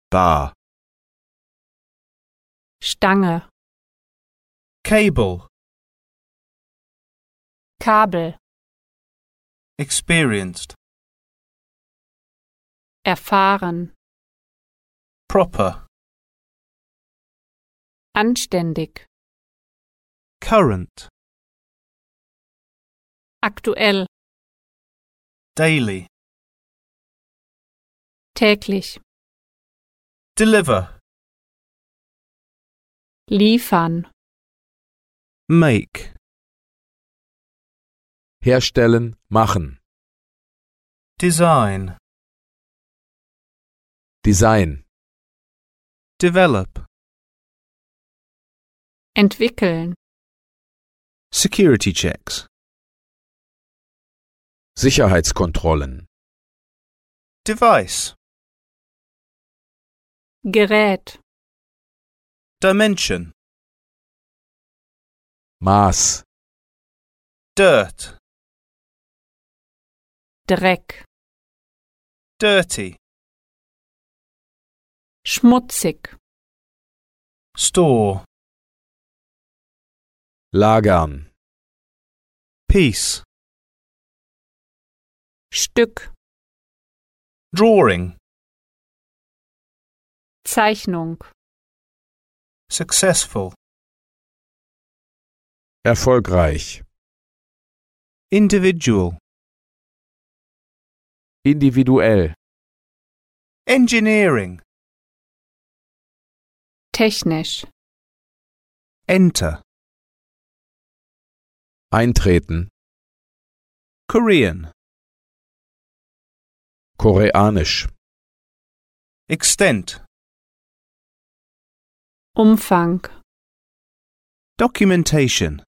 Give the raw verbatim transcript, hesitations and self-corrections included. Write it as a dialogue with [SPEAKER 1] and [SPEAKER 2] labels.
[SPEAKER 1] Bar.
[SPEAKER 2] Stange,
[SPEAKER 3] Cable.
[SPEAKER 2] Kabel,
[SPEAKER 3] Experienced.
[SPEAKER 2] erfahren,
[SPEAKER 3] Proper.
[SPEAKER 2] anständig,
[SPEAKER 3] Current.
[SPEAKER 2] aktuell,
[SPEAKER 3] Daily.
[SPEAKER 2] täglich,
[SPEAKER 3] Deliver.
[SPEAKER 2] liefern,
[SPEAKER 3] Make.
[SPEAKER 1] Herstellen, machen.
[SPEAKER 3] Design.
[SPEAKER 1] Design.
[SPEAKER 3] Develop.
[SPEAKER 2] entwickeln,
[SPEAKER 3] Security checks.
[SPEAKER 1] Sicherheitskontrollen.
[SPEAKER 3] Device.
[SPEAKER 2] Gerät,
[SPEAKER 3] Dimension.
[SPEAKER 1] Maß.
[SPEAKER 3] Dirt.
[SPEAKER 2] Dreck,
[SPEAKER 3] Dirty.
[SPEAKER 2] schmutzig,
[SPEAKER 3] Store.
[SPEAKER 1] Lagern.
[SPEAKER 3] Piece.
[SPEAKER 2] Stück,
[SPEAKER 3] Drawing.
[SPEAKER 2] Zeichnung,
[SPEAKER 3] Successful.
[SPEAKER 1] Erfolgreich.
[SPEAKER 3] Individual.
[SPEAKER 1] Individuell.
[SPEAKER 3] Engineering.
[SPEAKER 2] technisch,
[SPEAKER 3] Enter.
[SPEAKER 1] Eintreten.
[SPEAKER 3] Korean.
[SPEAKER 1] Koreanisch.
[SPEAKER 3] Extent.
[SPEAKER 2] Umfang,
[SPEAKER 3] Documentation.